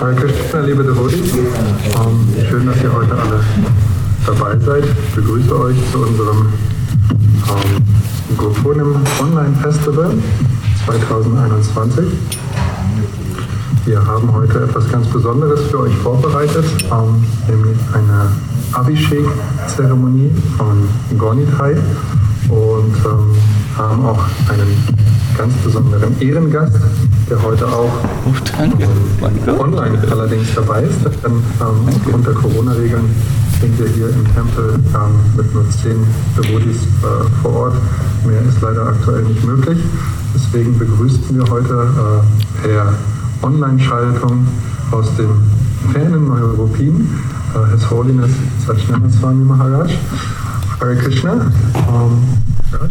Hare Krishna, liebe Devotees. Schön, dass ihr heute alle dabei seid. Ich begrüße euch zu unserem Gopurnam Online Festival 2021. Wir haben heute etwas ganz Besonderes für euch vorbereitet, nämlich eine Abhishek-Zeremonie von Gaunitai und haben auch einen ganz besonderen Ehrengast, der heute auch online allerdings dabei ist. Denn aufgrund der Corona-Regeln sind wir hier im Tempel mit nur 10 Devotees vor Ort. Mehr ist leider aktuell nicht möglich. Deswegen begrüßen wir heute per Online-Schaltung aus dem fernen Neuruppin His Holiness Satchidananda Swami Maharaj. Hare Krishna. Raj.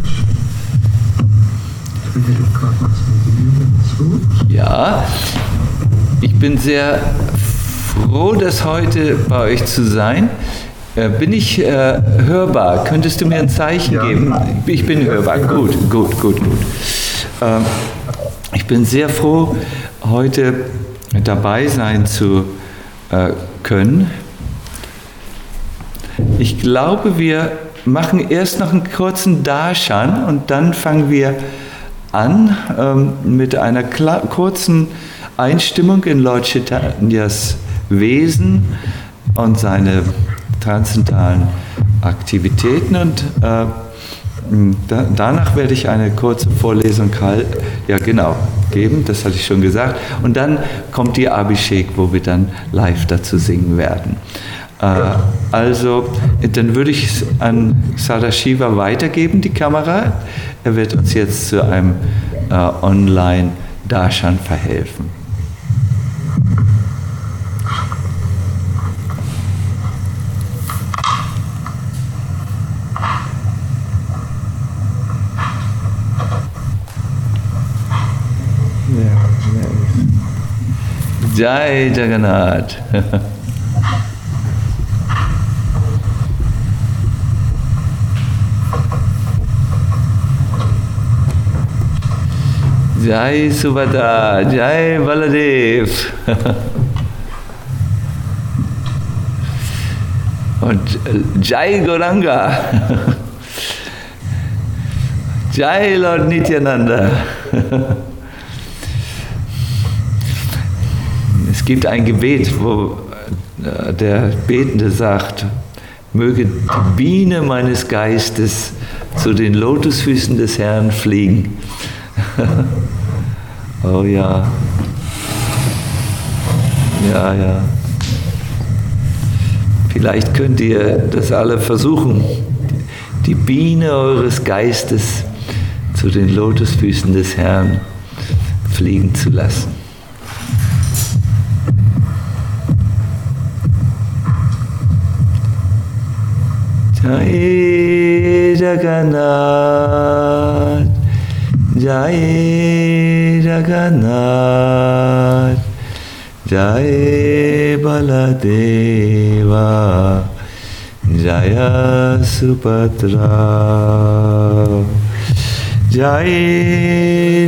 Ich kriege gerade noch so ein Video hinzu. Ja, ich bin sehr froh, das heute bei euch zu sein. Bin ich hörbar? Könntest du mir ein Zeichen geben? Ich bin hörbar. Gut. Ich bin sehr froh, heute dabei sein zu können. Ich glaube, wir machen erst noch einen kurzen Darshan und dann fangen wir an mit einer kurzen Einstimmung in Lord Chaitanyas Wesen und seine transzendentalen Aktivitäten und danach werde ich eine kurze Vorlesung geben, das hatte ich schon gesagt, und dann kommt die Abhishek, wo wir dann live dazu singen werden. Also, dann würde ich es an Sadashiva weitergeben, die Kamera. Er wird uns jetzt zu einem Online-Darshan verhelfen. Jai Jagannath. Jai Subhadra, Jai Baladev. Und Jai Gauranga. Jai Lord Nityananda. Es gibt ein Gebet, wo der Betende sagt, möge die Biene meines Geistes zu den Lotusfüßen des Herrn fliegen. Oh ja. Ja. Vielleicht könnt ihr das alle versuchen, die Biene eures Geistes zu den Lotusfüßen des Herrn fliegen zu lassen. Jai Jagannath, Jai Jagannath, Jai Baladeva, Jaya Subhadra, Jai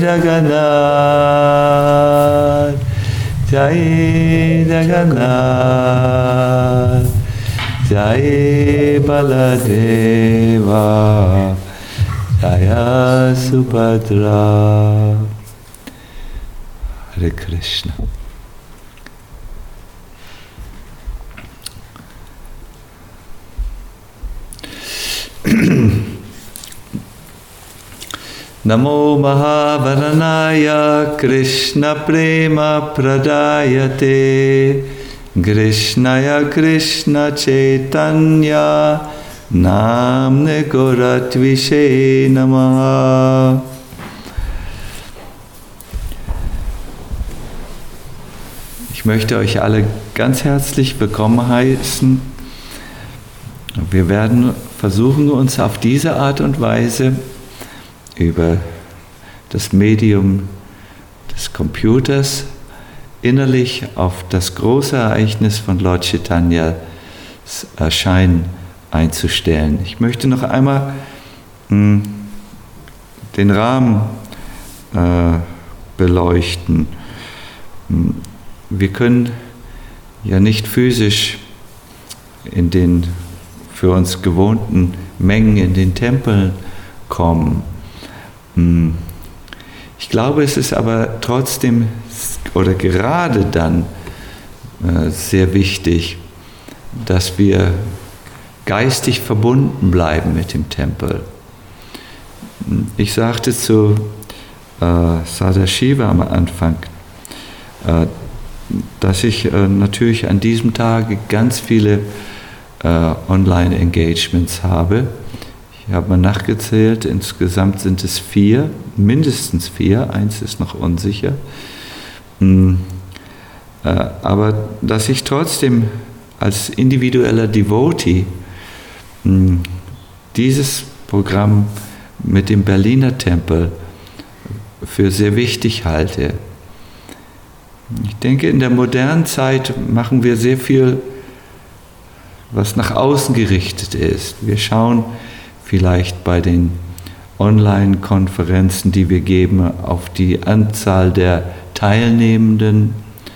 Jagannath, Jai Jagannath, Jai Baladeva, Jaya Subhadra. Hare Krishna. Namo Mahavaranaya Krishna Prema Pradayate Krishnaya Krishna Chaitanya Namne Goratvishe Namaha. Ich möchte euch alle ganz herzlich willkommen heißen. Wir werden versuchen, uns auf diese Art und Weise über das Medium des Computers innerlich auf das große Ereignis von Lord Chaitanyas Erscheinen einzustellen. Ich möchte noch einmal den Rahmen beleuchten. Wir können ja nicht physisch in den für uns gewohnten Mengen in den Tempeln kommen. Ich glaube, es ist aber trotzdem oder gerade dann sehr wichtig, dass wir geistig verbunden bleiben mit dem Tempel. Ich sagte zu Sadashiva am Anfang, dass ich natürlich an diesem Tage ganz viele Online-Engagements habe. Ich habe mal nachgezählt, insgesamt sind es 4, mindestens 4, eins ist noch unsicher. Aber dass ich trotzdem als individueller Devotee dieses Programm mit dem Berliner Tempel für sehr wichtig halte. Ich denke, in der modernen Zeit machen wir sehr viel, was nach außen gerichtet ist. Wir schauen vielleicht bei den Online-Konferenzen, die wir geben, auf die Anzahl der Teilnehmenden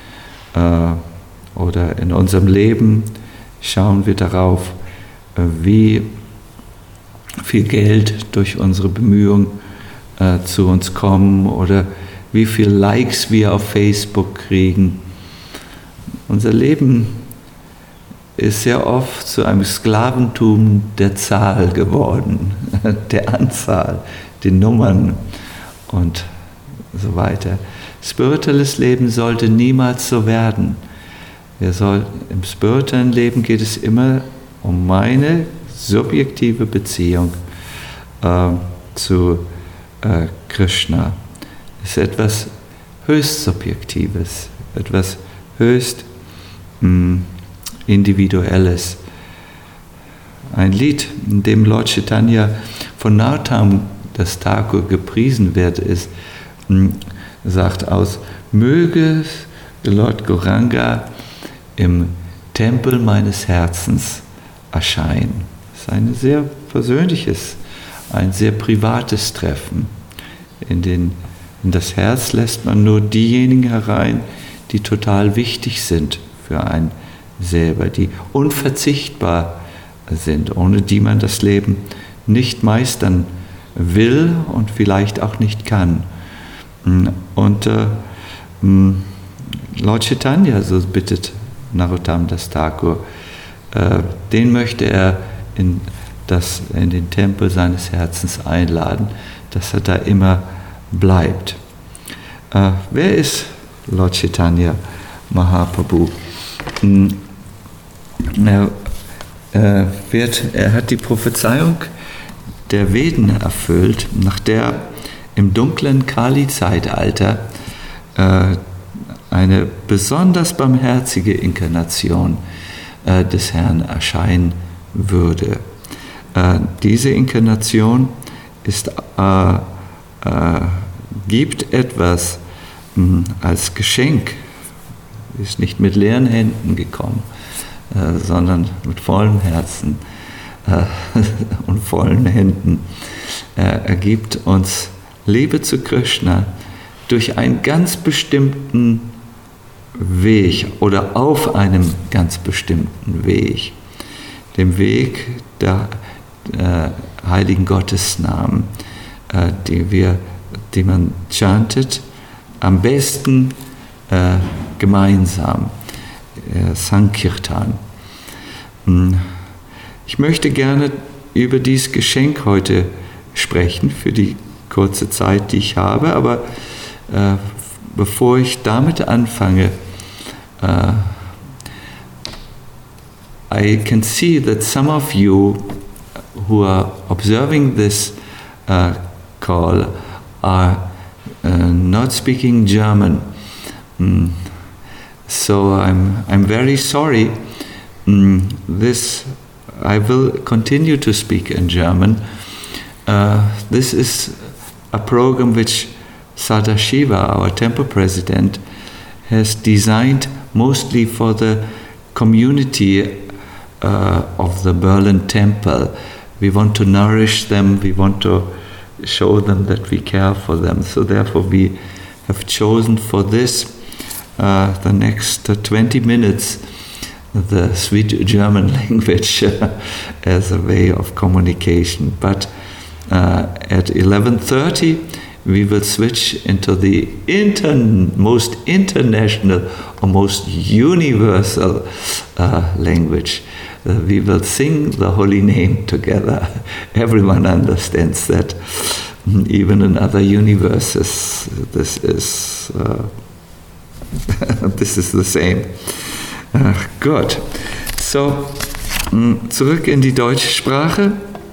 oder in unserem Leben schauen wir darauf, wie viel Geld durch unsere Bemühungen zu uns kommen oder wie viele Likes wir auf Facebook kriegen. Unser Leben ist sehr oft zu einem Sklaventum der Zahl geworden, der Anzahl, den Nummern und so weiter. Spirituelles Leben sollte niemals so werden. Im spirituellen Leben geht es immer um meine subjektive Beziehung zu Krishna. Es ist etwas höchst Subjektives, etwas höchst Individuelles. Ein Lied, in dem Lord Chaitanya von Narottam Das Thakur gepriesen wird, sagt aus: Möge Lord Gauranga im Tempel meines Herzens erscheinen. Das ist ein sehr persönliches, ein sehr privates Treffen. In das Herz lässt man nur diejenigen herein, die total wichtig sind für einen selber, die unverzichtbar sind, ohne die man das Leben nicht meistern will und vielleicht auch nicht kann. Und Lord Chaitanya, so bittet Narottam Das Thakur, den möchte er in den Tempel seines Herzens einladen, dass er da immer bleibt. Wer ist Lord Chaitanya Mahaprabhu? Er hat die Prophezeiung der Veden erfüllt, nach der im dunklen Kali-Zeitalter eine besonders barmherzige Inkarnation des Herrn erscheinen würde. Diese Inkarnation gibt etwas als Geschenk, ist nicht mit leeren Händen gekommen, sondern mit vollem Herzen und vollen Händen. Er gibt uns Liebe zu Krishna durch einen ganz bestimmten Weg oder auf einem ganz bestimmten Weg, dem Weg der heiligen Gottesnamen, die man chantet, am besten gemeinsam, Sankirtan. Ich möchte gerne über dieses Geschenk heute sprechen, für die kurze Zeit, die ich habe, aber bevor ich damit anfange, I can see that some of you who are observing this call are not speaking German. So I'm very sorry. I will continue to speak in German. This is a program which Sadashiva, our temple president, has designed mostly for the community of the Berlin temple. We want to nourish them, we want to show them that we care for them. So therefore we have chosen for this the next 20 minutes the sweet German language as a way of communication. But at 11:30 we will switch into the most international or most universal language. We will sing the holy name together. Everyone understands that. Even in other universes, this is the same. Gut. So, zurück in die deutsche Sprache.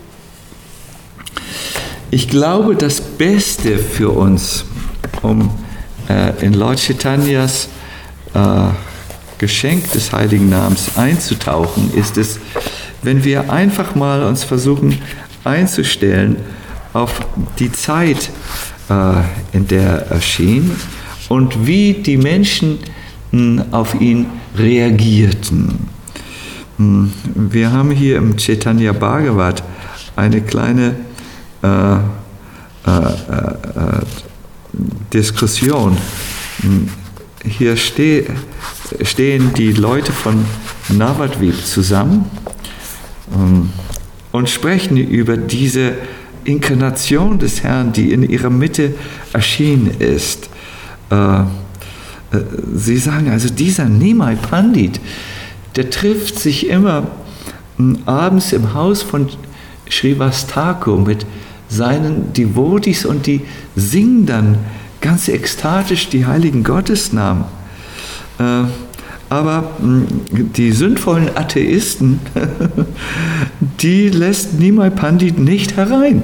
Ich glaube, das Beste für uns, um in Lord Chaitanyas Geschenk des Heiligen Namens einzutauchen, ist es, wenn wir einfach mal uns versuchen einzustellen auf die Zeit, in der er erschien und wie die Menschen auf ihn reagierten. Wir haben hier im Chaitanya Bhagavat eine kleine Diskussion. Hier stehen die Leute von Navadvip zusammen und sprechen über diese Inkarnation des Herrn, die in ihrer Mitte erschienen ist. Sie sagen also, dieser Nimai Pandit, der trifft sich immer abends im Haus von Srivasthakur mit seinen Devotis und die singen dann ganz ekstatisch die heiligen Gottesnamen. Aber die sündvollen Atheisten, die lässt Nimai Pandit nicht herein.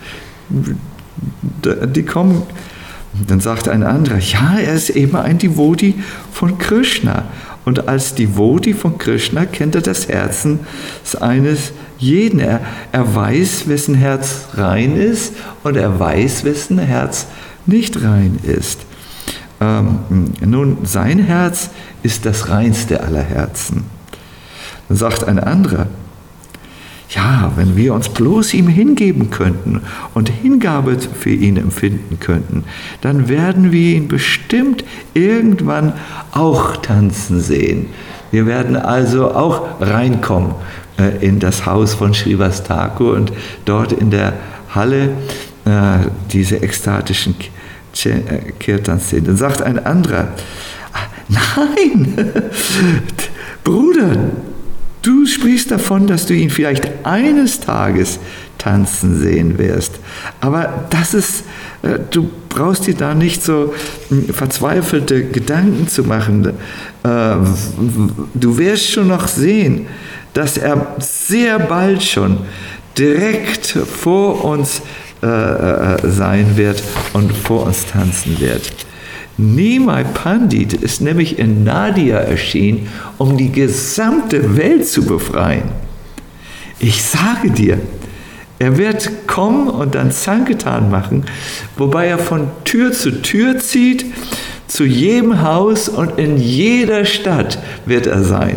Die kommen, dann sagt ein anderer, ja, er ist eben ein Devoti von Krishna. Und als Devoti von Krishna kennt er das Herzen eines jeden. Er weiß, wessen Herz rein ist und er weiß, wessen Herz nicht rein ist. Nun, sein Herz ist das reinste aller Herzen. Dann sagt ein anderer, ja, wenn wir uns bloß ihm hingeben könnten und Hingabe für ihn empfinden könnten, dann werden wir ihn bestimmt irgendwann auch tanzen sehen. Wir werden also auch reinkommen in das Haus von Srivasthakur und dort in der Halle diese ekstatischen Kirtans sehen. Dann sagt ein anderer, nein, Bruder, du sprichst davon, dass du ihn vielleicht eines Tages tanzen sehen wirst. Aber das ist, du brauchst dir da nicht so verzweifelte Gedanken zu machen. Du wirst schon noch sehen, dass er sehr bald schon direkt vor uns sein wird und vor uns tanzen wird. Nimai Pandit ist nämlich in Nadia erschienen, um die gesamte Welt zu befreien. Ich sage dir, er wird kommen und dann Sankirtan machen, wobei er von Tür zu Tür zieht, zu jedem Haus und in jeder Stadt wird er sein.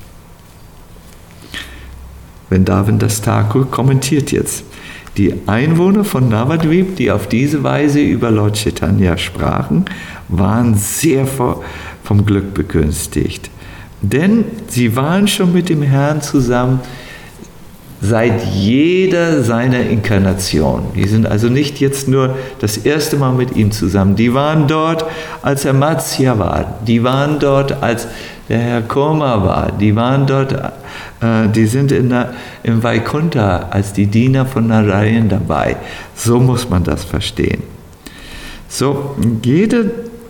Vrindavan Das Thakur kommentiert jetzt, die Einwohner von Navadvip, die auf diese Weise über Lord Chaitanya sprachen, waren sehr vom Glück begünstigt. Denn sie waren schon mit dem Herrn zusammen seit jeder seiner Inkarnation. Die sind also nicht jetzt nur das erste Mal mit ihm zusammen. Die waren dort, als er Matsya war. Die waren dort, als der Herr Kurma war. Die waren dort, die sind im Vaikuntha als die Diener von Narayan dabei. So muss man das verstehen. So, jeder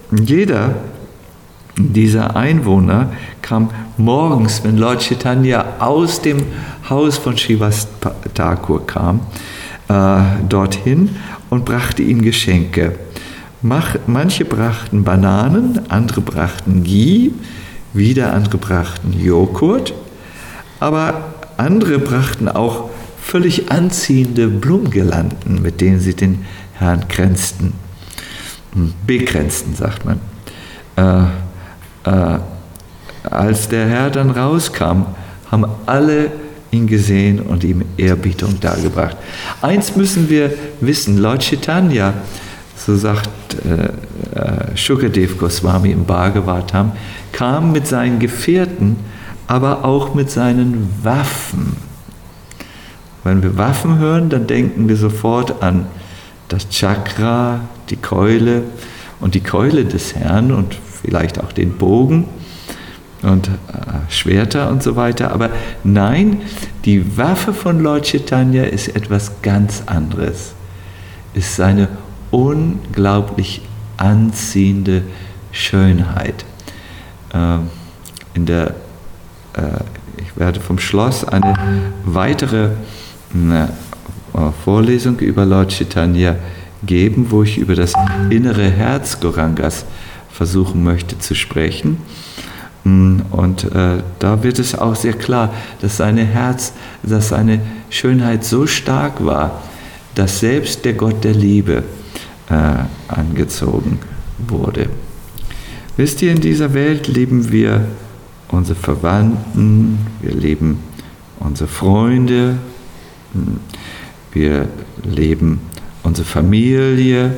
dieser Einwohner kam morgens, wenn Lord Chaitanya aus dem Haus von Srivasthakur kam, dorthin und brachte ihm Geschenke. Manche brachten Bananen, andere brachten Ghee, wieder andere brachten Joghurt, aber andere brachten auch völlig anziehende Blumengirlanden, mit denen sie den Herrn kränzten. Bekränzten, sagt man. Als der Herr dann rauskam, haben alle ihn gesehen und ihm Ehrerbietung dargebracht. Eins müssen wir wissen, Lord Chaitanya, so sagt Shukadev Goswami im Bhagavatam, kam mit seinen Gefährten, aber auch mit seinen Waffen. Wenn wir Waffen hören, dann denken wir sofort an das Chakra, die Keule und die Keule des Herrn und vielleicht auch den Bogen und Schwerter und so weiter. Aber nein, die Waffe von Lord Chaitanya ist etwas ganz anderes. Ist seine unglaublich anziehende Schönheit. Ich werde vom Schloss eine weitere Vorlesung über Lord Chaitanya geben, wo ich über das innere Herz Gaurangas versuchen möchte zu sprechen. Und da wird es auch sehr klar, dass seine Schönheit so stark war, dass selbst der Gott der Liebe angezogen wurde. Wisst ihr, in dieser Welt lieben wir unsere Verwandten, wir lieben unsere Freunde, wir lieben unsere Familie,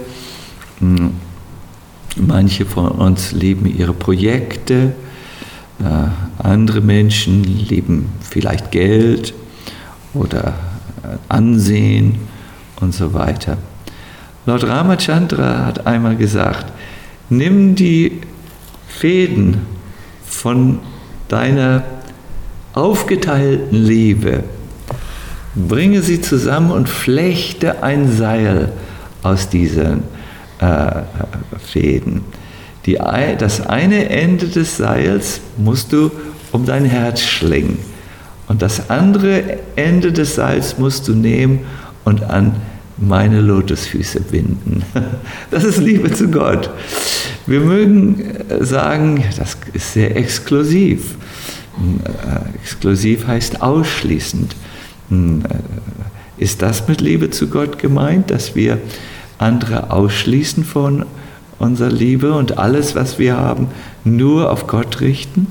manche von uns lieben ihre Projekte, andere Menschen lieben vielleicht Geld oder Ansehen und so weiter. Lord Ramachandra hat einmal gesagt, nimm die Fäden von deiner aufgeteilten Liebe, bringe sie zusammen und flechte ein Seil aus diesen Fäden. Das eine Ende des Seils musst du um dein Herz schlingen und das andere Ende des Seils musst du nehmen und an meine Lotusfüße binden. Das ist Liebe zu Gott. Wir mögen sagen, das ist sehr exklusiv. Exklusiv heißt ausschließend. Ist das mit Liebe zu Gott gemeint, dass wir andere ausschließen von unserer Liebe und alles, was wir haben, nur auf Gott richten?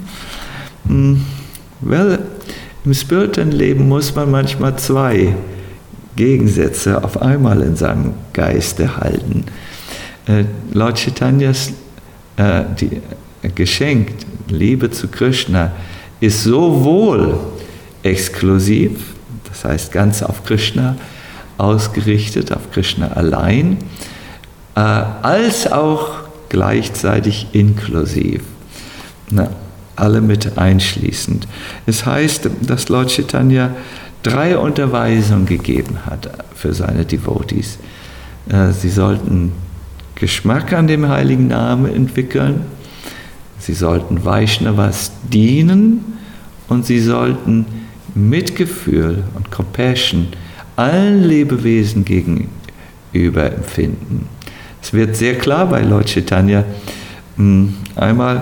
Well, im spirituellen Leben muss man manchmal zwei Gegensätze auf einmal in seinem Geiste halten. Lord Chaitanyas Geschenk, Liebe zu Krishna, ist sowohl exklusiv, das heißt ganz auf Krishna ausgerichtet, auf Krishna allein, als auch gleichzeitig inklusiv, alle mit einschließend. Es heißt, dass Lord Chaitanya 3 Unterweisungen gegeben hat für seine Devotees. Sie sollten Geschmack an dem heiligen Namen entwickeln, sie sollten Vaishnavas dienen und sie sollten Mitgefühl und Compassion allen Lebewesen gegenüber empfinden. Es wird sehr klar bei Lord Chaitanya. Einmal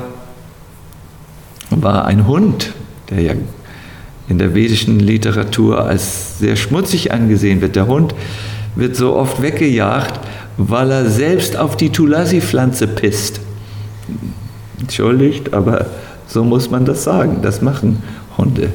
war ein Hund, der ja in der vedischen Literatur als sehr schmutzig angesehen wird. Der Hund wird so oft weggejagt, weil er selbst auf die Tulasi-Pflanze pisst. Entschuldigt, aber so muss man das sagen. Das machen Hunde.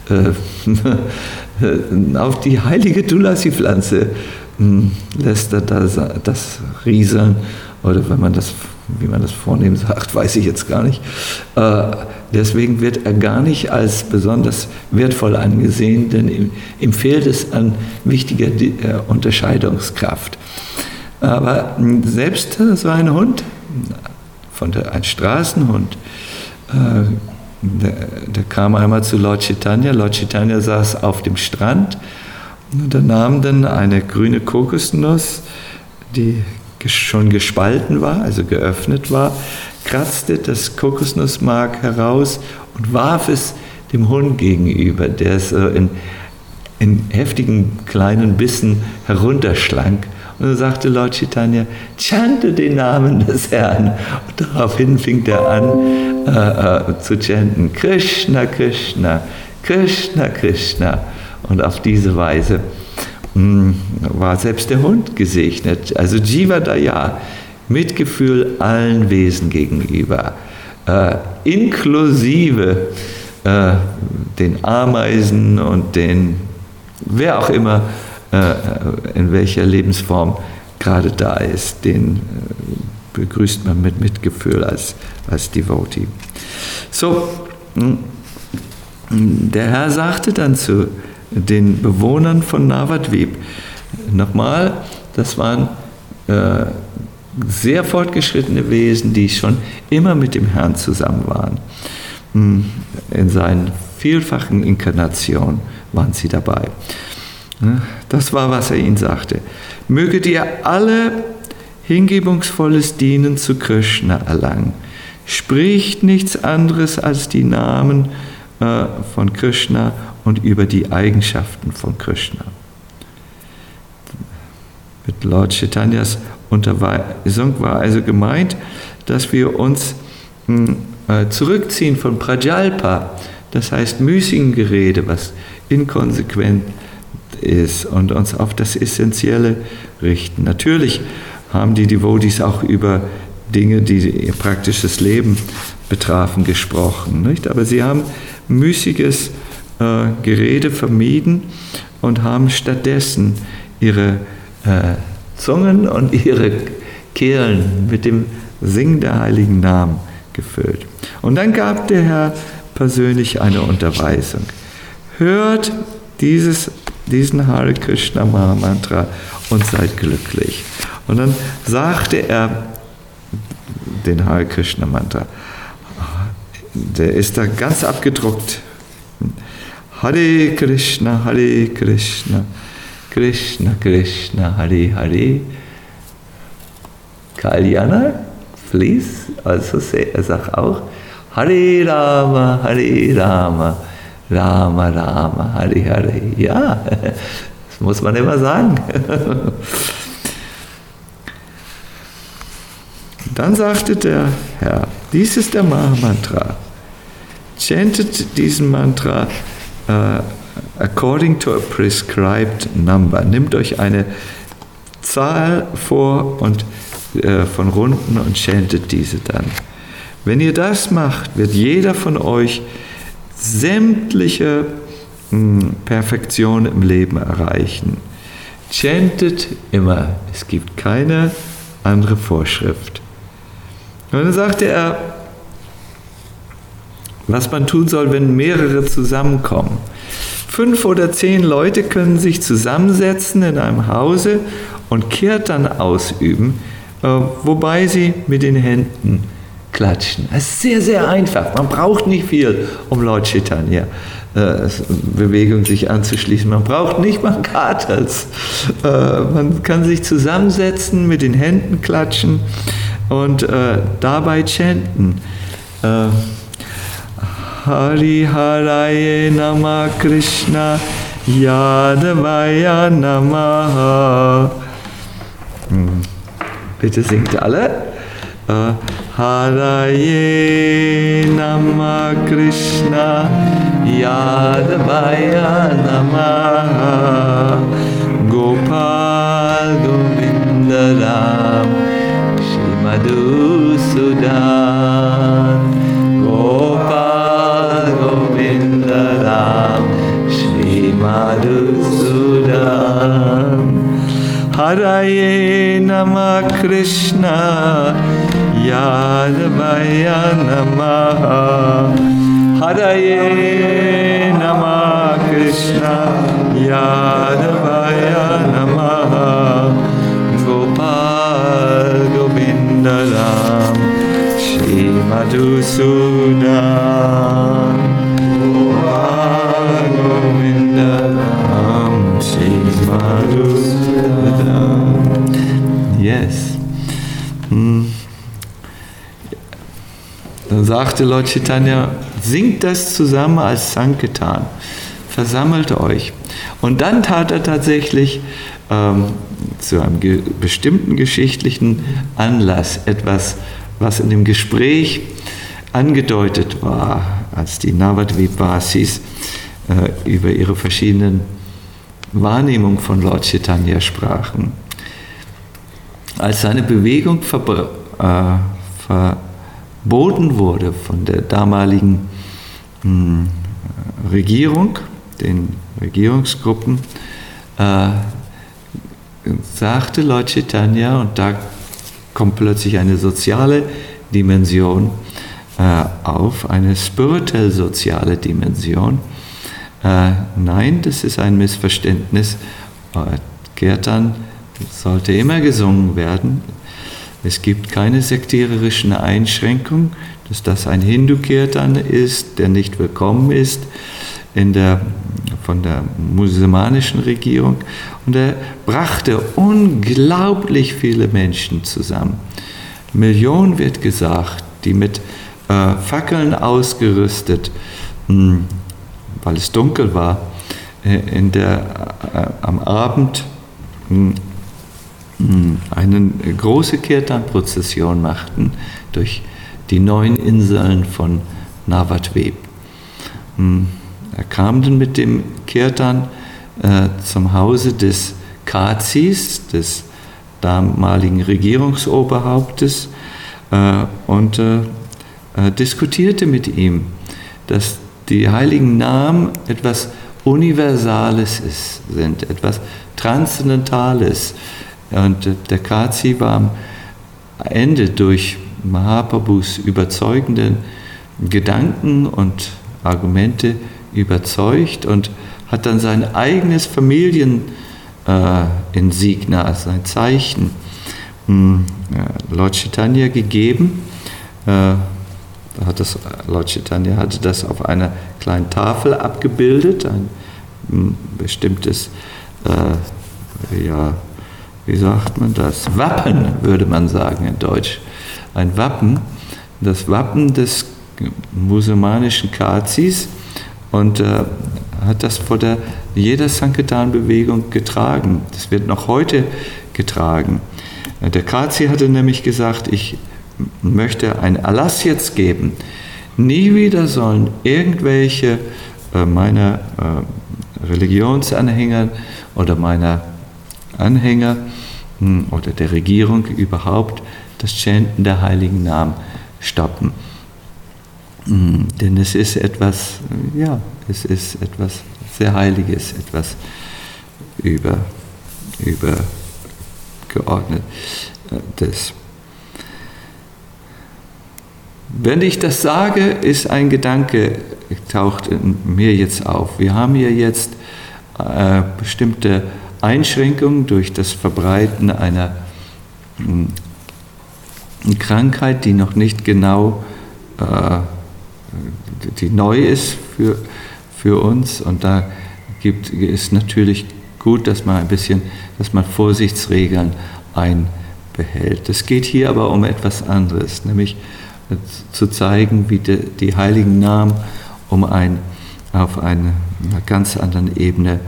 Auf die heilige Tulasi-Pflanze lässt er das rieseln. Oder wie man das vornehm sagt, weiß ich jetzt gar nicht. Deswegen wird er gar nicht als besonders wertvoll angesehen, denn ihm fehlt es an wichtiger Unterscheidungskraft. Aber selbst so ein Hund, ein Straßenhund, der kam einmal zu Lord Chaitanya. Lord Chaitanya saß auf dem Strand und er nahm dann eine grüne Kokosnuss, die schon gespalten war, also geöffnet war, kratzte das Kokosnussmark heraus und warf es dem Hund gegenüber, der es in heftigen kleinen Bissen herunterschlang. Und dann sagte Lord Chaitanya, chante den Namen des Herrn. Und daraufhin fing er an zu chanten, Krishna, Krishna, Krishna, Krishna. Und auf diese Weise war selbst der Hund gesegnet. Also Jiva Daya, Mitgefühl allen Wesen gegenüber, inklusive den Ameisen und den, wer auch immer, in welcher Lebensform gerade da ist, den begrüßt man mit Mitgefühl als Devotee. So, der Herr sagte dann zu den Bewohnern von Navadvip, nochmal, das waren sehr fortgeschrittene Wesen, die schon immer mit dem Herrn zusammen waren. In seinen vielfachen Inkarnationen waren sie dabei. Das war, was er ihnen sagte. Möget ihr alle hingebungsvolles Dienen zu Krishna erlangen. Spricht nichts anderes als die Namen von Krishna und über die Eigenschaften von Krishna. Mit Lord Chaitanyas Unterweisung war also gemeint, dass wir uns zurückziehen von Prajalpa, das heißt müßigen Gerede, was inkonsequent ist, und uns auf das Essentielle richten. Natürlich haben die Devotees auch über Dinge, die ihr praktisches Leben betrafen, gesprochen, nicht? Aber sie haben müßiges Gerede vermieden und haben stattdessen ihre Zungen und ihre Kehlen mit dem Singen der heiligen Namen gefüllt. Und dann gab der Herr persönlich eine Unterweisung. Hört diesen Hare Krishna Mahamantra und seid glücklich. Und dann sagte er den Hare Krishna Mantra. Der ist da ganz abgedruckt. Hare Krishna, Krishna Krishna, Hare Hare. Kalyana, please, also sag auch Hare Rama, Rama Rama, Hare Hare. Ja, das muss man immer sagen. Dann sagte der Herr, dies ist der Mahamantra. Chantet diesen Mantra according to a prescribed number. Nehmt euch eine Zahl vor und von Runden und chantet diese dann. Wenn ihr das macht, wird jeder von euch sämtliche Perfektion im Leben erreichen. Chantet immer. Es gibt keine andere Vorschrift. Und dann sagte er, was man tun soll, wenn mehrere zusammenkommen. 5 oder 10 Leute können sich zusammensetzen in einem Hause und Kirtan ausüben, wobei sie mit den Händen klatschen. Das ist sehr, sehr einfach. Man braucht nicht viel, um Lord Chaitanya Bewegung sich anzuschließen. Man braucht nicht mal Kartals. Man kann sich zusammensetzen, mit den Händen klatschen und dabei chanten. Hari Haraye Nama Krishna Yadavaya Namaha. Bitte singt alle. Haraye Nama Krishna Yadavaya Namaha Gopal Govinda Ram Shri Madhusudan Gopal Govinda Ram Shri Madhusudan Haraye Nama Krishna Yadavaya Namaha Haraye Nama Krishna Yadavaya Namaha Gopal Govinda Ram Shri Madhusudan Gopal Govinda Ram Shri Madhusudan. Yes. Dann sagte Lord Chaitanya, singt das zusammen als Sankirtan, versammelt euch. Und dann tat er tatsächlich zu einem bestimmten geschichtlichen Anlass etwas, was in dem Gespräch angedeutet war, als die Navadvipasis über ihre verschiedenen Wahrnehmungen von Lord Chaitanya sprachen. Als seine Bewegung verboten wurde von der damaligen Regierung, den Regierungsgruppen, sagte Lord Chaitanya, und da kommt plötzlich eine soziale Dimension auf, eine spirituell-soziale Dimension. Nein, das ist ein Missverständnis. Kirtan sollte immer gesungen werden. Es gibt keine sektiererischen Einschränkungen, dass das ein Hindu-Kirtan ist, der nicht willkommen ist von der musulmanischen Regierung. Und er brachte unglaublich viele Menschen zusammen. Millionen wird gesagt, die mit Fackeln ausgerüstet, weil es dunkel war, am Abend eine große Kirtan-Prozession machten durch die 9 Inseln von Navadvip. Er kam dann mit dem Kirtan zum Hause des Kazis, des damaligen Regierungsoberhauptes, und diskutierte mit ihm, dass die heiligen Namen etwas Universales sind, etwas Transzendentales. Und der Kazi war am Ende durch Mahaprabhus überzeugenden Gedanken und Argumente überzeugt und hat dann sein eigenes Familieninsignia, sein Zeichen, Lord Chaitanya gegeben. Lord Chaitanya hatte das auf einer kleinen Tafel abgebildet, ein bestimmtes, wie sagt man das? Wappen, würde man sagen in Deutsch. Ein Wappen, das Wappen des musulmanischen Kazis, und hat das vor jeder Sankirtan-Bewegung getragen. Das wird noch heute getragen. Der Kazi hatte nämlich gesagt, ich möchte einen Erlass jetzt geben. Nie wieder sollen irgendwelche meiner Religionsanhänger oder meiner Anhänger oder der Regierung überhaupt das Chanten der heiligen Namen stoppen. Denn es ist etwas sehr Heiliges, etwas übergeordnetes. Wenn ich das sage, ist ein Gedanke, taucht in mir jetzt auf. Wir haben hier jetzt bestimmte Einschränkungen durch das Verbreiten einer Krankheit, die noch nicht genau, die neu ist für uns, und da ist natürlich gut, dass man Vorsichtsregeln einbehält. Es geht hier aber um etwas anderes, nämlich zu zeigen, wie die heiligen Namen auf einer ganz anderen Ebene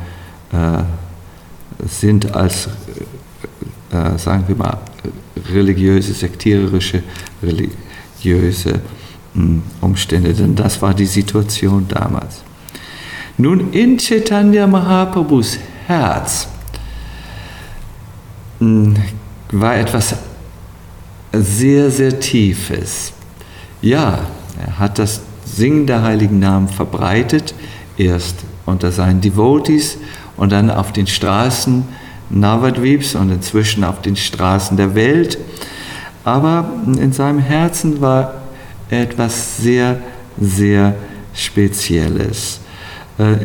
sind als, sagen wir mal, religiöse, sektiererische, religiöse Umstände, denn das war die Situation damals. Nun, in Chaitanya Mahaprabhus Herz war etwas sehr, sehr Tiefes. Ja, er hat das Singen der heiligen Namen verbreitet, erst unter seinen Devotees und dann auf den Straßen Navadvips und inzwischen auf den Straßen der Welt. Aber in seinem Herzen war etwas sehr, sehr Spezielles. Er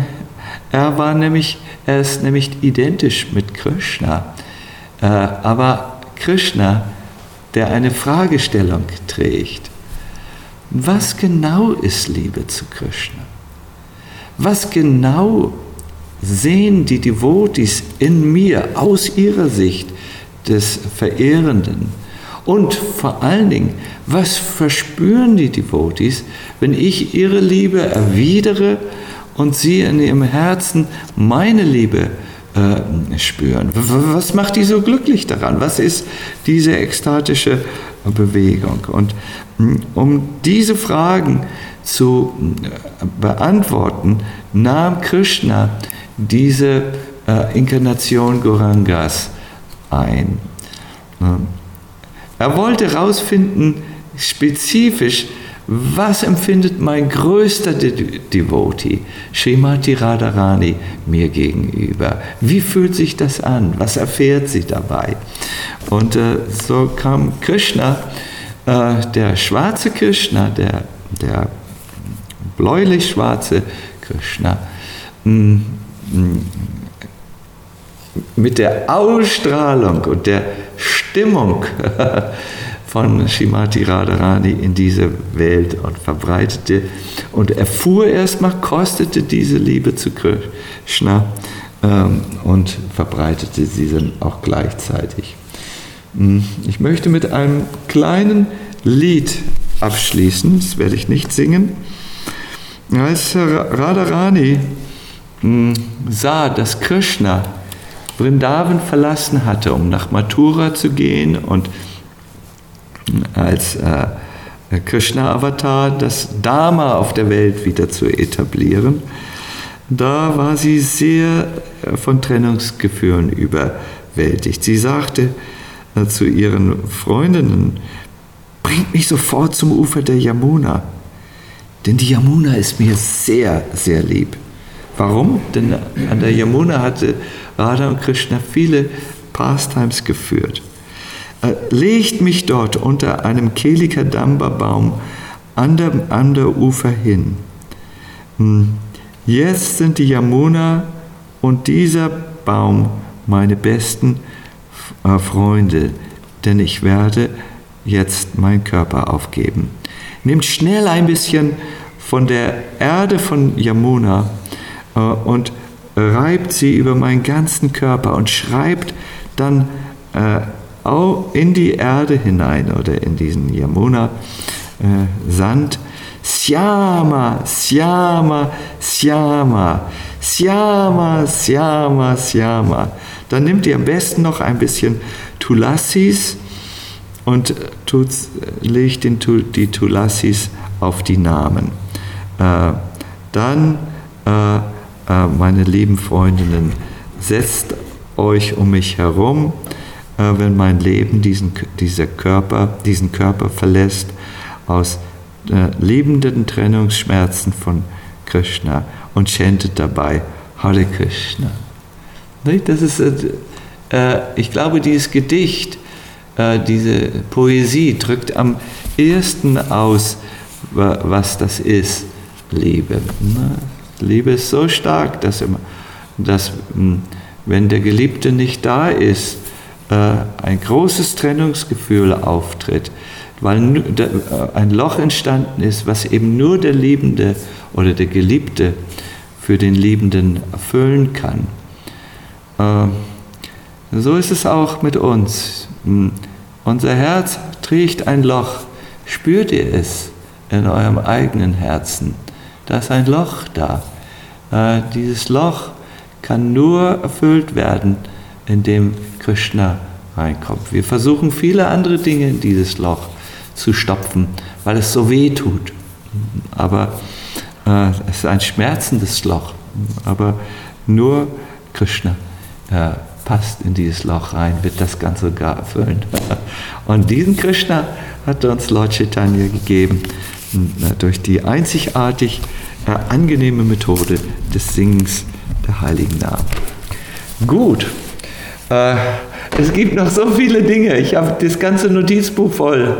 ist nämlich identisch mit Krishna. Aber Krishna, der eine Fragestellung trägt. Was genau ist Liebe zu Krishna? Was genau sehen die Devotees in mir aus ihrer Sicht des Verehrenden? Und vor allen Dingen, was verspüren die Devotees, wenn ich ihre Liebe erwidere und sie in ihrem Herzen meine Liebe spüren? Was macht die so glücklich daran? Was ist diese ekstatische Bewegung? Und um diese Fragen zu beantworten, nahm Krishna diese Inkarnation Gaurangas ein. Er wollte herausfinden, spezifisch, Was empfindet mein größter Devotee, Srimati Radharani, mir gegenüber? Wie fühlt sich das an? Was erfährt sie dabei? Und so kam Krishna, der schwarze Krishna, der bläulich-schwarze Krishna, mit der Ausstrahlung und der Stimmung von Srimati Radharani in diese Welt und verbreitete und erfuhr erstmal, kostete diese Liebe zu Krishna und verbreitete sie dann auch gleichzeitig. Ich möchte mit einem kleinen Lied abschließen, das werde ich nicht singen. Als Radharani sah, dass Krishna Vrindavan verlassen hatte, um nach Mathura zu gehen und als Krishna-Avatar das Dharma auf der Welt wieder zu etablieren, da war sie sehr von Trennungsgefühlen überwältigt. Sie sagte zu ihren Freundinnen: Bringt mich sofort zum Ufer der Yamuna, denn die Yamuna ist mir sehr, sehr lieb. Warum? Denn an der Yamuna hatte Radha und Krishna viele Pastimes geführt. Legt mich dort unter einem Kelikadamba-Baum an der Ufer hin. Jetzt sind die Yamuna und dieser Baum meine besten Freunde, denn ich werde jetzt meinen Körper aufgeben. Nehmt schnell ein bisschen von der Erde von Yamuna und reibt sie über meinen ganzen Körper und schreibt dann auch in die Erde hinein oder in diesen Yamuna-Sand: Syama, Syama, Syama, Syama, Syama, Syama. Dann nimmt ihr am besten noch ein bisschen Tulasis und legt die Tulasis auf die Namen. Dann, meine lieben Freundinnen, setzt euch um mich herum, wenn mein Leben diesen Körper verlässt, aus liebenden Trennungsschmerzen von Krishna, und chantet dabei Hare Krishna. Das ist, ich glaube, dieses Gedicht, diese Poesie drückt am ehesten aus, was das ist, Liebe. Liebe ist so stark, dass wenn der Geliebte nicht da ist, ein großes Trennungsgefühl auftritt, weil ein Loch entstanden ist, was eben nur der Liebende oder der Geliebte für den Liebenden erfüllen kann. So ist es auch mit uns. Unser Herz trägt ein Loch. Spürt ihr es in eurem eigenen Herzen? Da ist ein Loch da. Dieses Loch kann nur erfüllt werden, indem Krishna reinkommt. Wir versuchen viele andere Dinge in dieses Loch zu stopfen, weil es so weh tut. Aber es ist ein schmerzendes Loch. Aber nur Krishna passt in dieses Loch rein, wird das Ganze gar erfüllen. Und diesen Krishna hat uns Lord Chaitanya gegeben, durch die einzigartig angenehme Methode des Singens der heiligen Namen. Gut, es gibt noch so viele Dinge. Ich habe das ganze Notizbuch voll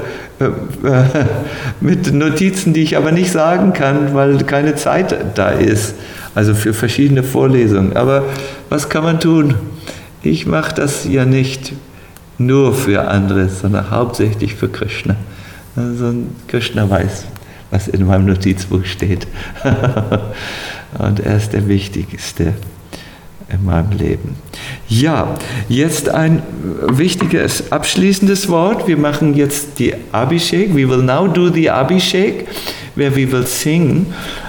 mit Notizen, die ich aber nicht sagen kann, weil keine Zeit da ist. Also für verschiedene Vorlesungen. Aber was kann man tun? Ich mache das ja nicht nur für andere, sondern hauptsächlich für Krishna. Also Krishna weiß, was in meinem Notizbuch steht. Und er ist der Wichtigste in meinem Leben. Ja, jetzt ein wichtiges abschließendes Wort. Wir machen jetzt die Abhishek. We will now do the Abhishek, where we will sing